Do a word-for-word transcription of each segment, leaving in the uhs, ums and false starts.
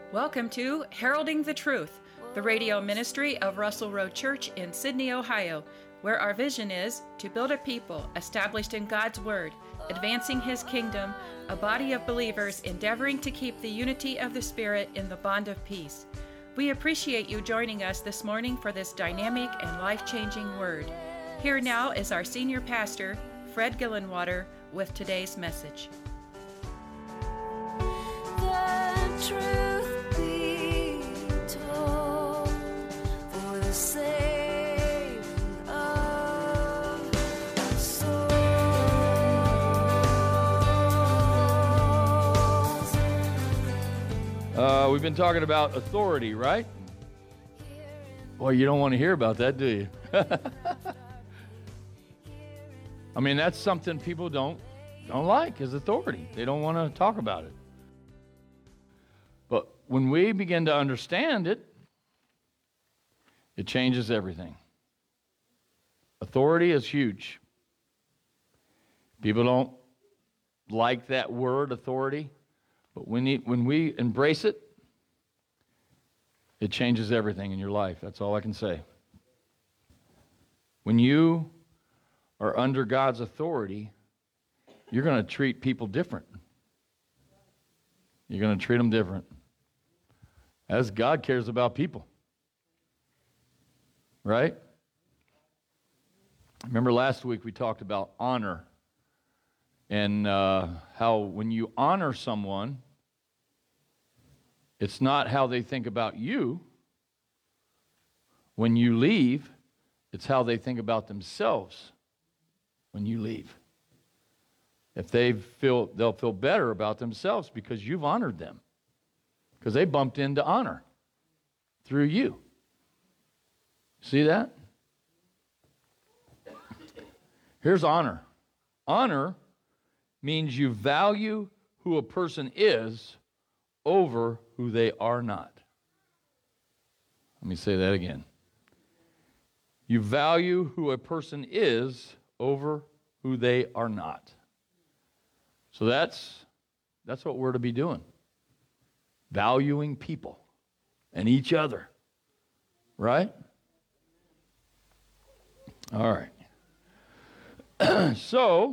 Welcome to Heralding the Truth, the radio ministry of Russell Road Church in Sydney, Ohio, where our vision is to build a people established in God's Word, advancing His kingdom, a body of believers endeavoring to keep the unity of the Spirit in the bond of peace. We appreciate you joining us this morning for this dynamic and life-changing word. Here now is our senior pastor, Fred Gillenwater, with today's message. The truth be told, for the saving of souls. Uh, we've been talking about authority, right? Well, you don't want to hear about that, do you? I mean, that's something people don't don't like, is authority. They don't want to talk about it. But when we begin to understand it, it changes everything. Authority is huge. People don't like that word, authority, but when, it, when we embrace it, it changes everything in your life. That's all I can say. When you are under God's authority, you're going to treat people different. You're going to treat them different. As God cares about people. Right? Remember last week we talked about honor. And uh, how when you honor someone, it's not how they think about you. When you leave, it's how they think about themselves when you leave. If they feel, they'll feel better about themselves because you've honored them. Because they bumped into honor through you. See that? Here's honor. Honor means you value who a person is over who they are not. Let me say that again. You value who a person is over who they are not. So that's that's what we're to be doing. Valuing people and each other. Right? All right. So,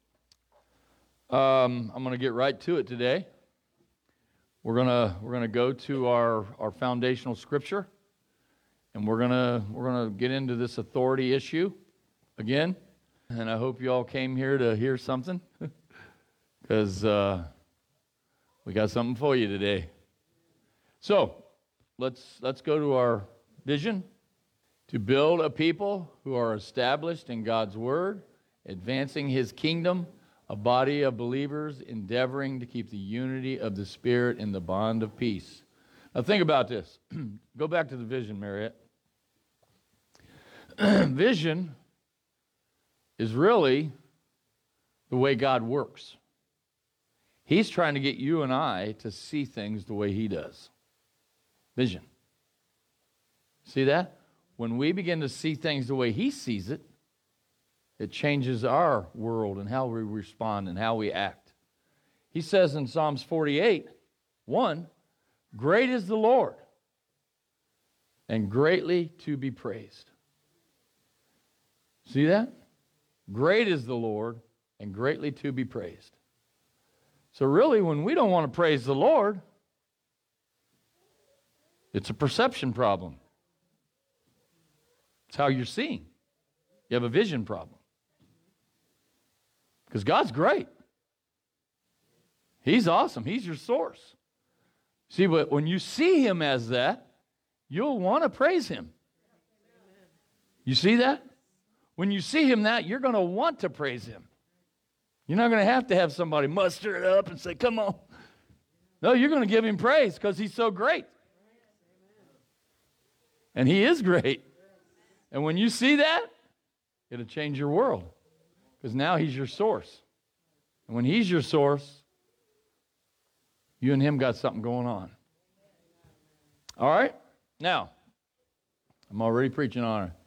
um, I'm going to get right to it today. We're going to we're going to go to our, our foundational scripture, and we're going to we're going to get into this authority issue again. And I hope you all came here to hear something, because uh, we got something for you today. So, let's let's go to our vision: to build a people who are established in God's Word, advancing His kingdom, a body of believers endeavoring to keep the unity of the Spirit in the bond of peace. Now think about this. Go back to the vision, Marriott. Vision is really the way God works. He's trying to get you and I to see things the way He does. Vision. See that? When we begin to see things the way He sees it, it changes our world and how we respond and how we act. He says in Psalms forty-eight, one, great is the Lord, and greatly to be praised. See that? Great is the Lord, and greatly to be praised. So really, when we don't want to praise the Lord, it's a perception problem. It's how you're seeing. You have a vision problem. Because God's great. He's awesome. He's your source. See, but when you see Him as that, you'll want to praise Him. You see that? When you see Him that, you're going to want to praise Him. You're not going to have to have somebody muster it up and say, come on. No, you're going to give Him praise because He's so great. And He is great. And when you see that, it'll change your world. Because now He's your source. And when He's your source, you and Him got something going on. All right? Now, I'm already preaching on it.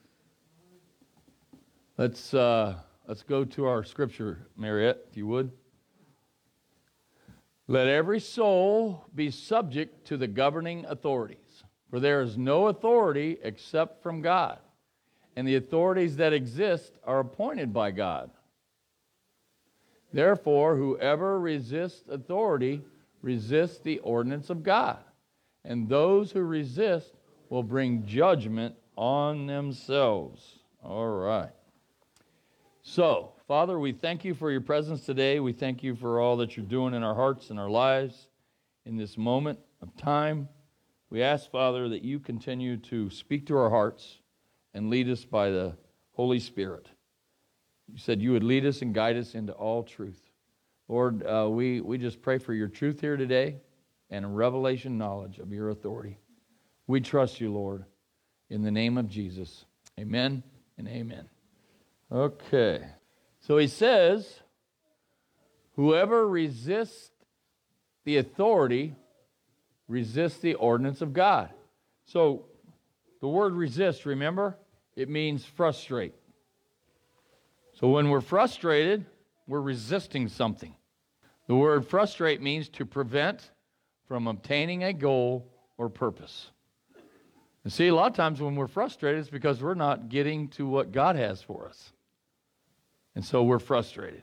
Let's uh, let's go to our scripture, Marriott, if you would. Let every soul be subject to the governing authorities, for there is no authority except from God, and the authorities that exist are appointed by God. Therefore, whoever resists authority resists the ordinance of God, and those who resist will bring judgment on themselves. All right. So, Father, we thank you for your presence today. We thank you for all that you're doing in our hearts and our lives in this moment of time. We ask, Father, that you continue to speak to our hearts and lead us by the Holy Spirit. You said you would lead us and guide us into all truth. Lord, uh, we, we just pray for your truth here today and a revelation knowledge of your authority. We trust you, Lord, in the name of Jesus. Amen and amen. Okay. So he says, whoever resists the authority resists the ordinance of God. So the word resist, remember, it means frustrate. So when we're frustrated, we're resisting something. The word frustrate means to prevent from obtaining a goal or purpose. And see, a lot of times when we're frustrated, it's because we're not getting to what God has for us. And so we're frustrated.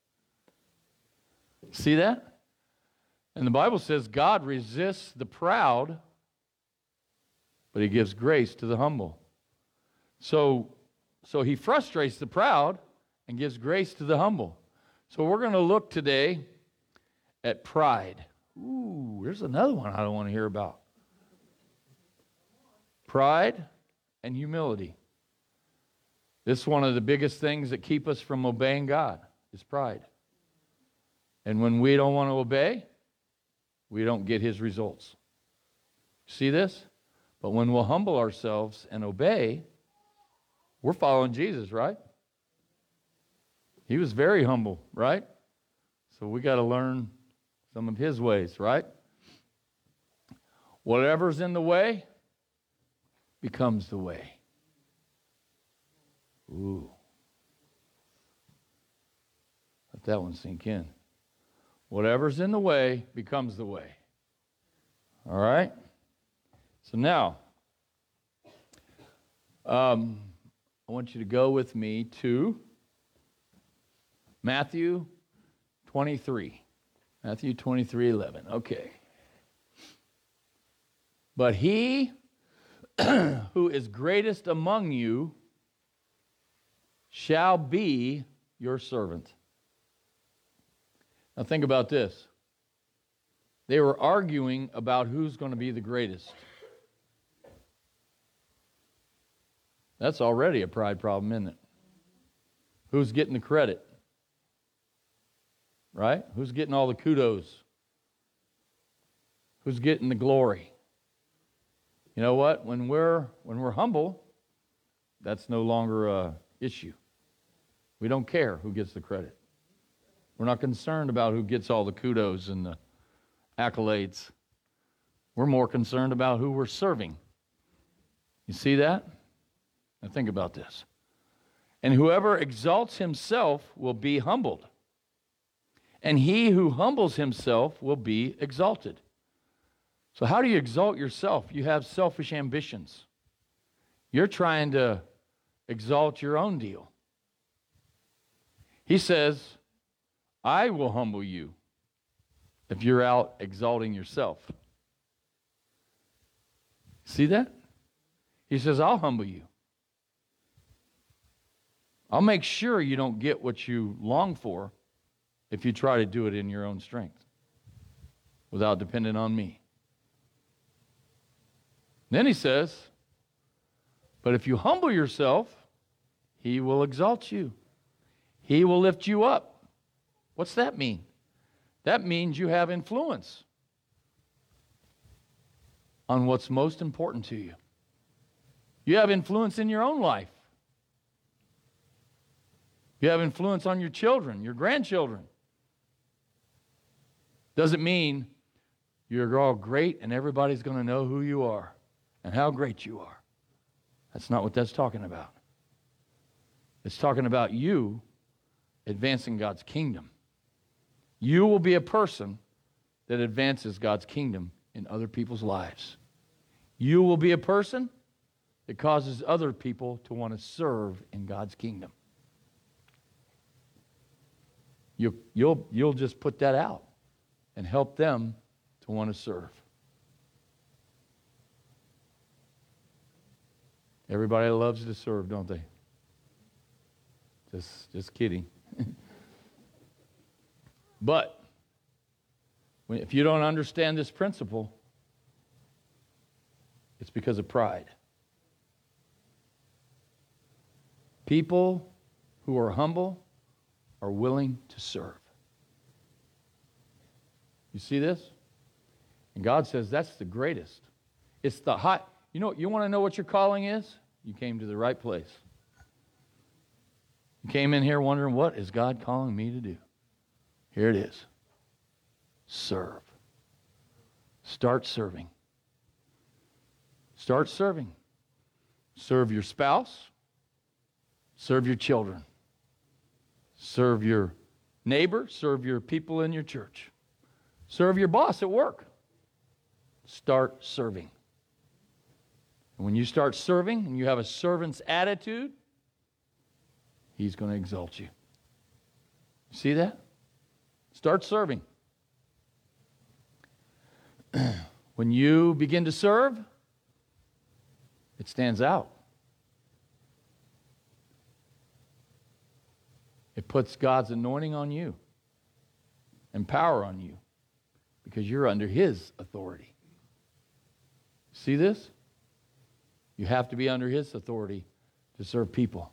See that? And the Bible says God resists the proud, but he gives grace to the humble. So, so he frustrates the proud and gives grace to the humble. So we're going to look today at pride. Ooh, there's another one I don't want to hear about. Pride and humility. This is one of the biggest things that keep us from obeying God, is pride. And when we don't want to obey, we don't get his results. See this? But when we'll humble ourselves and obey, we're following Jesus, right? He was very humble, right? So we got to learn some of his ways, right? Whatever's in the way becomes the way. Ooh. Let that one sink in. Whatever's in the way becomes the way. All right? So now, um, I want you to go with me to Matthew twenty-three. Matthew twenty-three eleven. Okay. But he who is greatest among you shall be your servant. Now think about this. They were arguing about who's going to be the greatest. That's already a pride problem, isn't it? Who's getting the credit? Right? Who's getting all the kudos? Who's getting the glory? You know what? When we're when we're humble, that's no longer a issue. We don't care who gets the credit. We're not concerned about who gets all the kudos and the accolades. We're more concerned about who we're serving. You see that? Now think about this. And whoever exalts himself will be humbled, and he who humbles himself will be exalted. So how do you exalt yourself? You have selfish ambitions. You're trying to exalt your own deal. He says, I will humble you if you're out exalting yourself. See that? He says, I'll humble you. I'll make sure you don't get what you long for if you try to do it in your own strength without depending on me. Then he says, but if you humble yourself, he will exalt you. He will lift you up. What's that mean? That means you have influence on what's most important to you. You have influence in your own life. You have influence on your children, your grandchildren. Doesn't mean you're all great and everybody's going to know who you are and how great you are. That's not what that's talking about. It's talking about you advancing God's kingdom. You will be a person that advances God's kingdom in other people's lives. You will be a person that causes other people to want to serve in God's kingdom. You, you'll, you'll just put that out and help them to want to serve. Everybody loves to serve, don't they? Just, just kidding. But when, if you don't understand this principle, it's because of pride. People who are humble are willing to serve. You see this? And God says that's the greatest. It's the high. You know, you want to know what your calling is? You came to the right place. You came in here wondering, what is God calling me to do? Here it is. Serve. Start serving. Start serving. Serve your spouse. Serve your children. Serve your neighbor. Serve your people in your church. Serve your boss at work. Start serving. And when you start serving and you have a servant's attitude, He's going to exalt you. See that? Start serving. When you begin to serve, it stands out. It puts God's anointing on you and power on you because you're under His authority. See this? You have to be under His authority to serve people.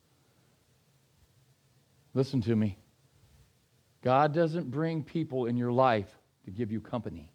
Listen to me. God doesn't bring people in your life to give you company.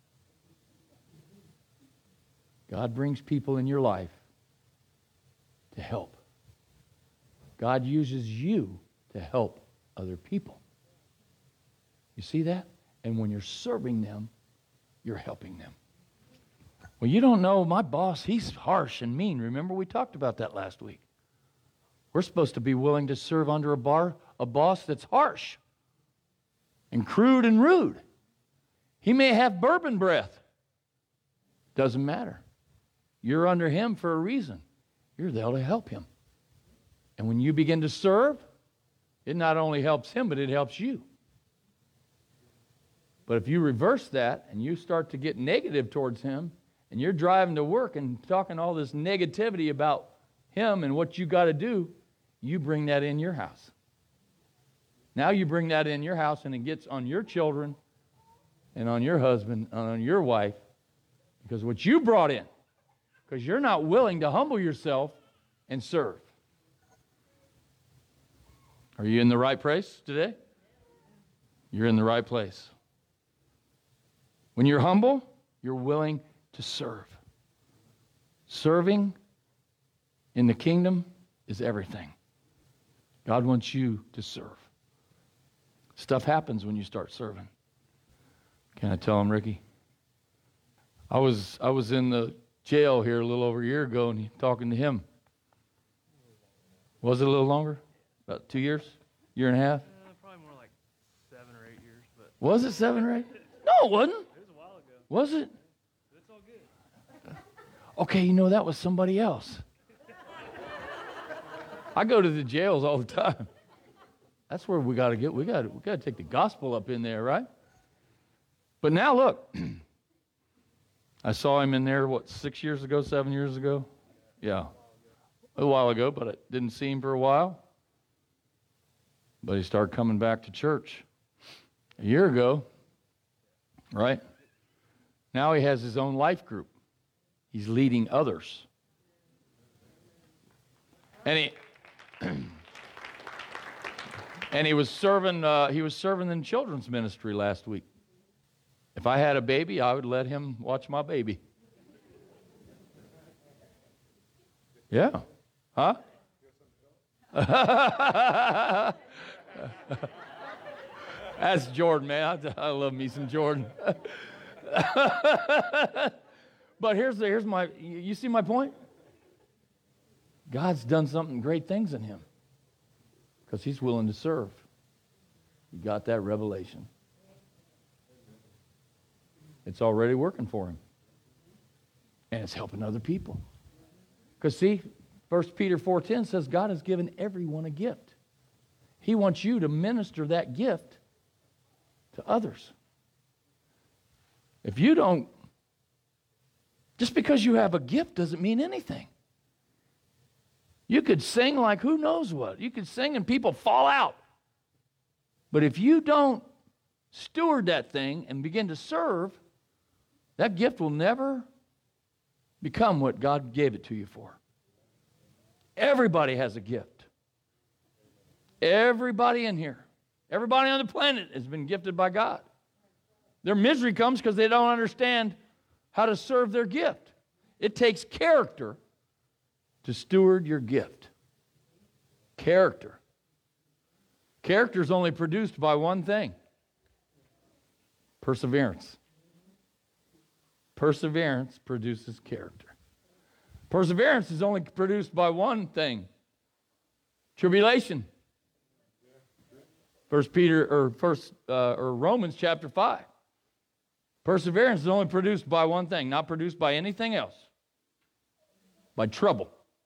God brings people in your life to help. God uses you to help other people. You see that? And when you're serving them, you're helping them. Well, you don't know, my boss, he's harsh and mean. Remember, we talked about that last week. We're supposed to be willing to serve under a bar, a boss that's harsh and crude and rude. He may have bourbon breath. Doesn't matter. You're under him for a reason. You're there to help him. And when you begin to serve, it not only helps him, but it helps you. But if you reverse that and you start to get negative towards him, and you're driving to work and talking all this negativity about him and what you got to do, you bring that in your house. Now you bring that in your house and it gets on your children and on your husband and on your wife because what you brought in, because you're not willing to humble yourself and serve. Are you in the right place today? You're in the right place. When you're humble, you're willing to serve. Serving in the kingdom is everything. God wants you to serve. Stuff happens when you start serving. Can I tell him, Ricky? I was I was in the jail here a little over a year ago and talking to him. Was it a little longer? About two years? Year and a half? Uh, probably more like seven or eight years. But Was it seven or eight? No, it wasn't. it was a while ago. Was it? It's all good. Okay, you know, that was somebody else. I go to the jails all the time. That's where we got to get, we got we got to take the gospel up in there, right? But now look, I saw him in there, what, six years ago, seven years ago? Yeah, a while ago, but I didn't see him for a while. But he started coming back to church a year ago, right? Now he has his own life group. He's leading others. And he and he was serving uh, he was serving in children's ministry last week. If I had a baby, I would let him watch my baby. Yeah. Huh? That's Jordan, man. I, I love me some Jordan. But here's the, here's my, you see my point? God's done something great things in him because he's willing to serve. You got that revelation. It's already working for him. And it's helping other people. Because see, First Peter four ten says God has given everyone a gift. He wants you to minister that gift to others. If you don't, just because you have a gift doesn't mean anything. You could sing like who knows what. You could sing and people fall out. But if you don't steward that thing and begin to serve, that gift will never become what God gave it to you for. Everybody has a gift. Everybody in here, everybody on the planet has been gifted by God. Their misery comes because they don't understand how to serve their gift. It takes character to steward your gift. Character. Character is only produced by one thing. Perseverance. Perseverance produces character. Perseverance is only produced by one thing. Tribulation. First Peter or first uh, or Romans chapter five. Perseverance is only produced by one thing, not produced by anything else. By trouble.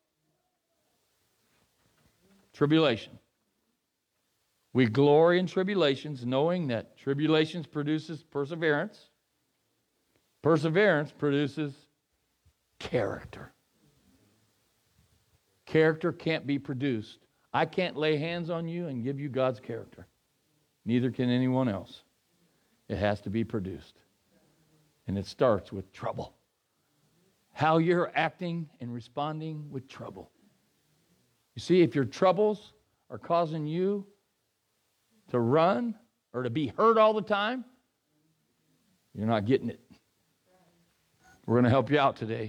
Tribulation. We glory in tribulations, knowing that tribulations produces perseverance. Perseverance produces character. Character can't be produced. I can't lay hands on you and give you God's character. Neither can anyone else. It has to be produced. And it starts with trouble. How you're acting and responding with trouble. You see, if your troubles are causing you to run or to be hurt all the time, you're not getting it. We're going to help you out today.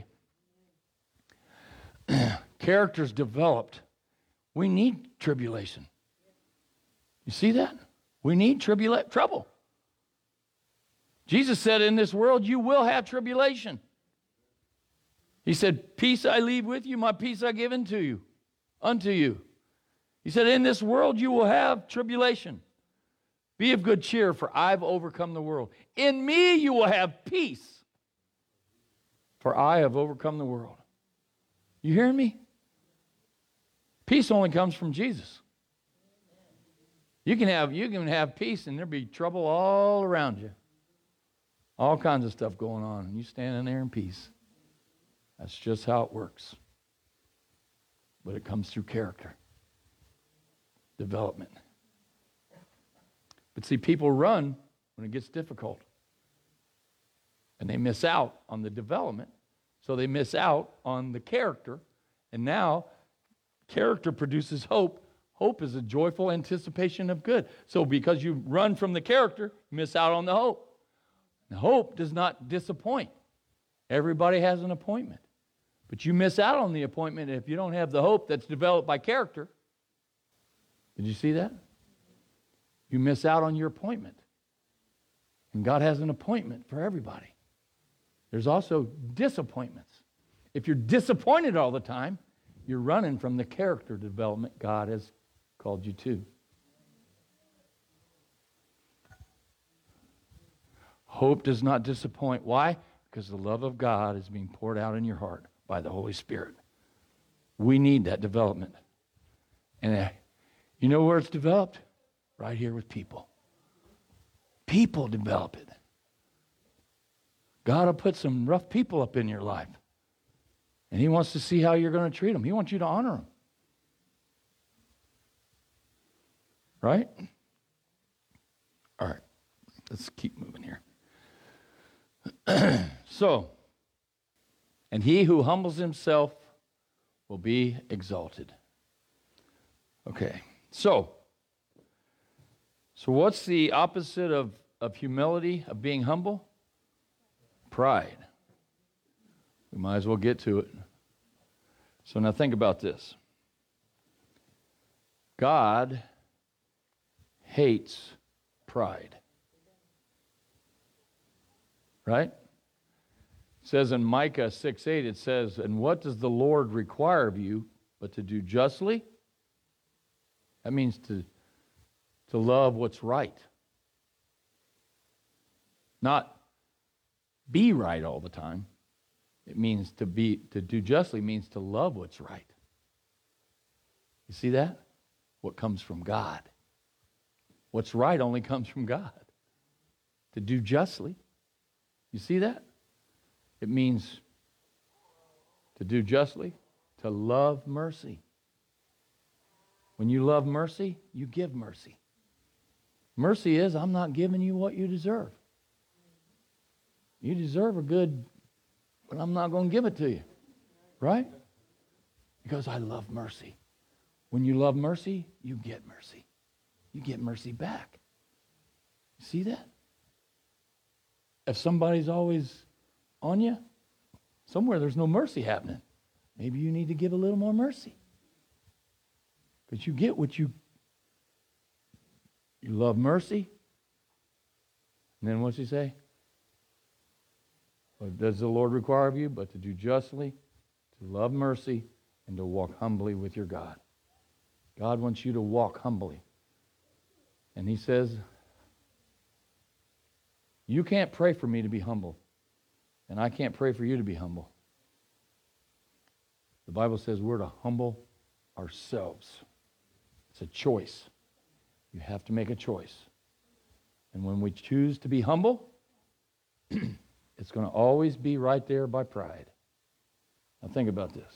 Character's developed. We need tribulation. You see that? We need tribula- trouble. Jesus said, in this world you will have tribulation. He said, peace I leave with you, my peace I give unto you. Unto you. He said, in this world you will have tribulation. Be of good cheer, for I've overcome the world. In me you will have peace, for I have overcome the world. You hearing me? Peace only comes from Jesus. You can have, you can have peace and there'll be trouble all around you. All kinds of stuff going on, and you standing there in peace. That's just how it works. But it comes through character. Development. But see, people run when it gets difficult. And they miss out on the development. So they miss out on the character. And now, character produces hope. Hope is a joyful anticipation of good. So because you run from the character, you miss out on the hope. Now, hope does not disappoint. Everybody has an appointment. But you miss out on the appointment if you don't have the hope that's developed by character. Did you see that? You miss out on your appointment. And God has an appointment for everybody. There's also disappointments. If you're disappointed all the time, you're running from the character development God has called you to. Hope does not disappoint. Why? Because the love of God is being poured out in your heart by the Holy Spirit. We need that development. And uh, you know where it's developed? Right here with people. People develop it. God will put some rough people up in your life. And He wants to see how you're going to treat them. He wants you to honor them. Right? All right. Let's keep moving here. So, and he who humbles himself will be exalted. Okay, so, so what's the opposite of, of humility, of being humble? Pride. We might as well get to it. So now think about this. God hates pride. Right? It says in Micah six eight, it says, and what does the Lord require of you but to do justly? That means to, to love what's right. Not be right all the time. It means to be, to do justly means to love what's right. You see that? What comes from God. What's right only comes from God. To do justly. You see that? It means to do justly, to love mercy. When you love mercy, you give mercy. Mercy is, I'm not giving you what you deserve. You deserve a good, but I'm not going to give it to you. Right? Because I love mercy. When you love mercy, you get mercy. You get mercy back. You see that? If somebody's always on you, somewhere there's no mercy happening. Maybe you need to give a little more mercy. Because you get what you, you love mercy. And then what's he say? What does the Lord require of you? But to do justly, to love mercy, and to walk humbly with your God. God wants you to walk humbly. And he says, you can't pray for me to be humble. And I can't pray for you to be humble. The Bible says we're to humble ourselves. It's a choice. You have to make a choice. And when we choose to be humble, it's going to always be right there by pride. Now think about this.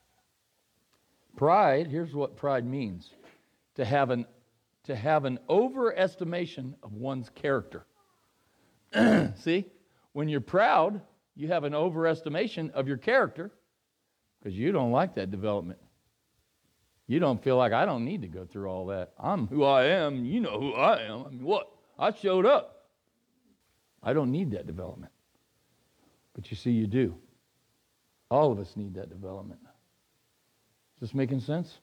Pride, here's what pride means. To have an, to have an overestimation of one's character. See? When you're proud, you have an overestimation of your character because you don't like that development. You don't feel like, I don't need to go through all that. I'm who I am. You know who I am. I mean, what? I showed up. I don't need that development. But you see, you do. All of us need that development. Is this making sense?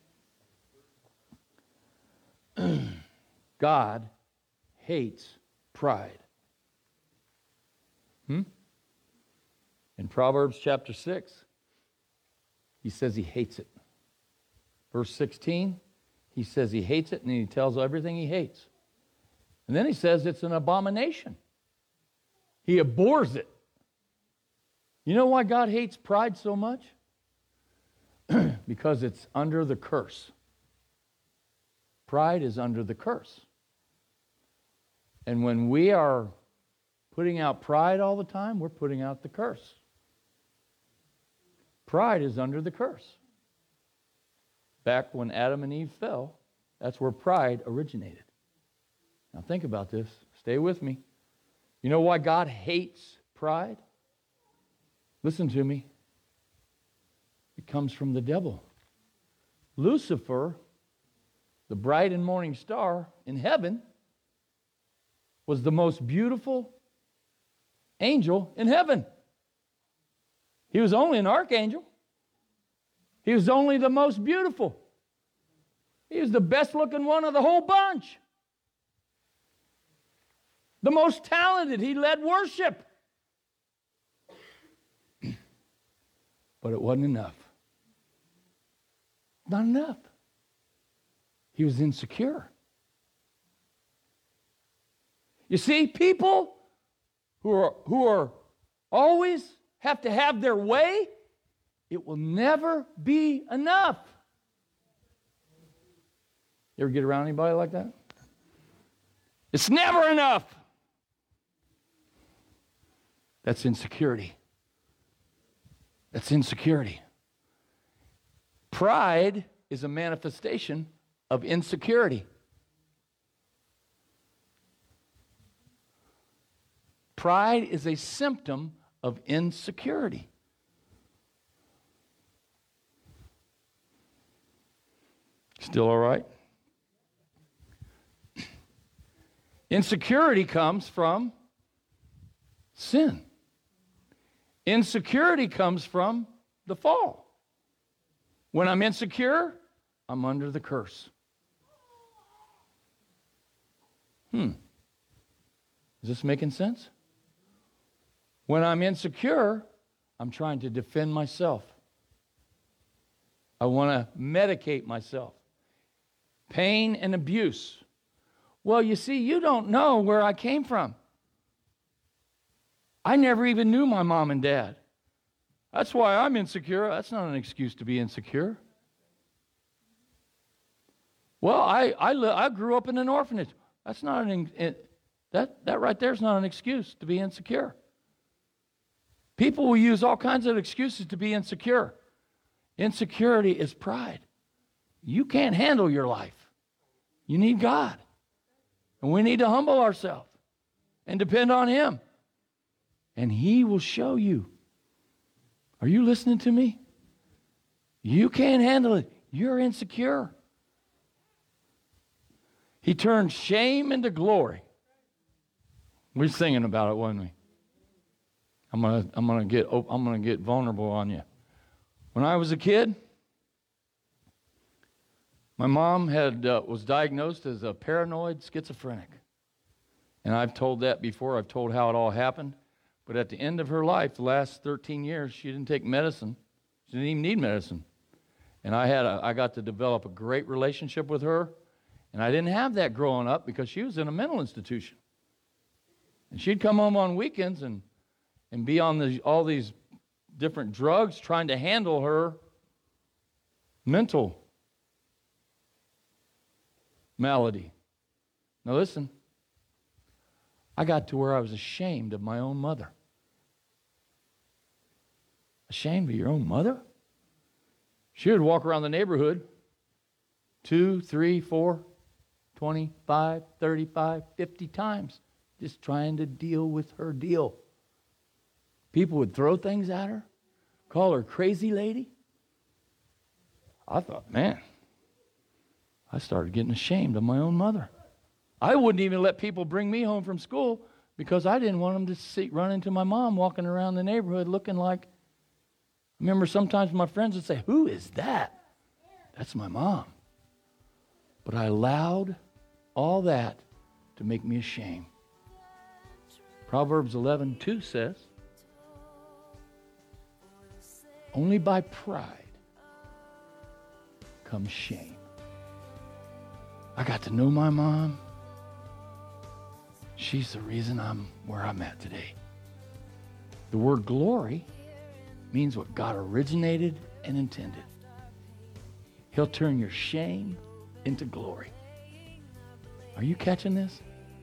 God hates pride. Hmm? In Proverbs chapter six, he says he hates it. Verse sixteen, he says he hates it, and he tells everything he hates. And then he says it's an abomination. He abhors it. You know why God hates pride so much? Because it's under the curse. Pride is under the curse. And when we are putting out pride all the time, we're putting out the curse. Pride is under the curse. Back when Adam and Eve fell, that's where pride originated. Now think about this. Stay with me. You know why God hates pride? Listen to me. It comes from the devil. Lucifer, the bright and morning star in heaven, was the most beautiful angel in heaven. He was only an archangel. He was only the most beautiful. He was the best looking one of the whole bunch. The most talented. He led worship. But it wasn't enough. Not enough. He was insecure. You see, people who are, who are always have to have their way, it will never be enough. You ever get around anybody like that? It's never enough. That's insecurity. That's insecurity. Pride is a manifestation of insecurity. Pride is a symptom of insecurity. Still all right? Insecurity comes from sin. Insecurity comes from the fall. When I'm insecure, I'm under the curse. Hmm. Is this making sense? When I'm insecure, I'm trying to defend myself. I want to medicate myself. Pain and abuse. Well, you see, you don't know where I came from. I never even knew my mom and dad. That's why I'm insecure. That's not an excuse to be insecure. Well, I I, li- I grew up in an orphanage. That's not an it, that that right there is not an excuse to be insecure. People will use all kinds of excuses to be insecure. Insecurity is pride. You can't handle your life. You need God. And we need to humble ourselves and depend on Him. And He will show you. Are you listening to me? You can't handle it. You're insecure. He turned shame into glory. We're singing about it, wasn't we? I'm gonna, I'm gonna get, I'm gonna get vulnerable on you. When I was a kid, my mom had uh, was diagnosed as a paranoid schizophrenic, and I've told that before. I've told how it all happened. But at the end of her life, the last thirteen years, she didn't take medicine. She didn't even need medicine. And I had, a, I got to develop a great relationship with her, and I didn't have that growing up because she was in a mental institution. And she'd come home on weekends and and be on the, all these different drugs trying to handle her mental malady. Now listen, I got to where I was ashamed of my own mother. Ashamed of your own mother? She would walk around the neighborhood two, three, four, twenty-five, thirty-five, fifty times just trying to deal with her deal. People would throw things at her, call her crazy lady. I thought, man, I started getting ashamed of my own mother. I wouldn't even let people bring me home from school because I didn't want them to see, run into my mom walking around the neighborhood looking like, I remember sometimes my friends would say, who is that? That's my mom. But I allowed all that to make me ashamed. Proverbs eleven two says, only by pride comes shame. I got to know my mom. She's the reason I'm where I'm at today. The word glory means what God originated and intended. He'll turn your shame into glory. Are you catching this?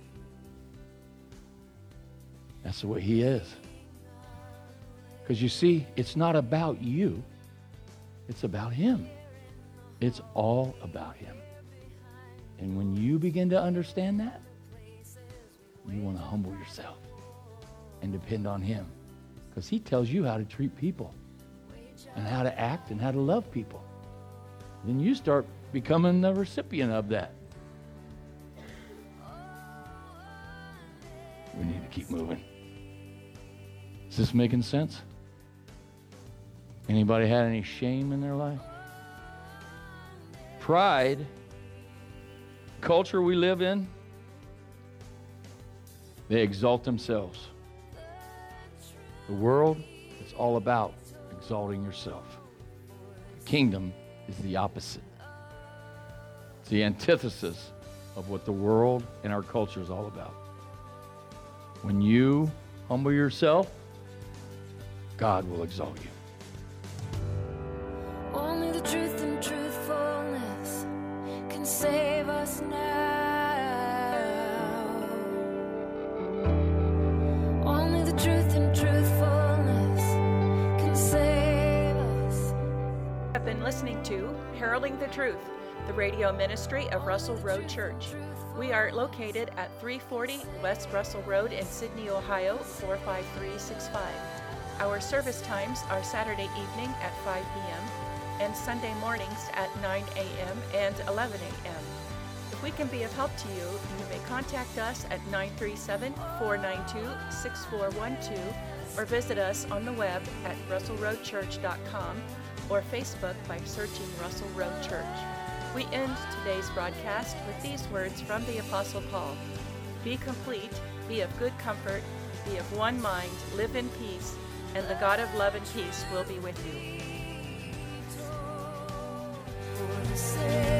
That's the way He is. Because you see, it's not about you. It's about Him. It's all about Him. And when you begin to understand that, you want to humble yourself and depend on Him. Because He tells you how to treat people and how to act and how to love people. Then you start becoming the recipient of that. We need to keep moving. Is this making sense? Anybody had any shame in their life? Pride, culture we live in, they exalt themselves. The world, it's all about exalting yourself. The kingdom is the opposite. It's the antithesis of what the world and our culture is all about. When you humble yourself, God will exalt you. Only the truth and truthfulness can save us now. Only the truth and truthfulness can save us. I've been listening to Heralding the Truth, the radio ministry of Russell Road Church. We are located at three forty West Russell Road in Sydney, Ohio, four five three six five. Our service times are Saturday evening at five p.m. and Sunday mornings at nine a.m. and eleven a.m. If we can be of help to you, you may contact us at nine three seven, four nine two, six four one two or visit us on the web at russell road church dot com or Facebook by searching Russell Road Church. We end today's broadcast with these words from the Apostle Paul. Be complete, be of good comfort, be of one mind, live in peace, and the God of love and peace will be with you. For the sake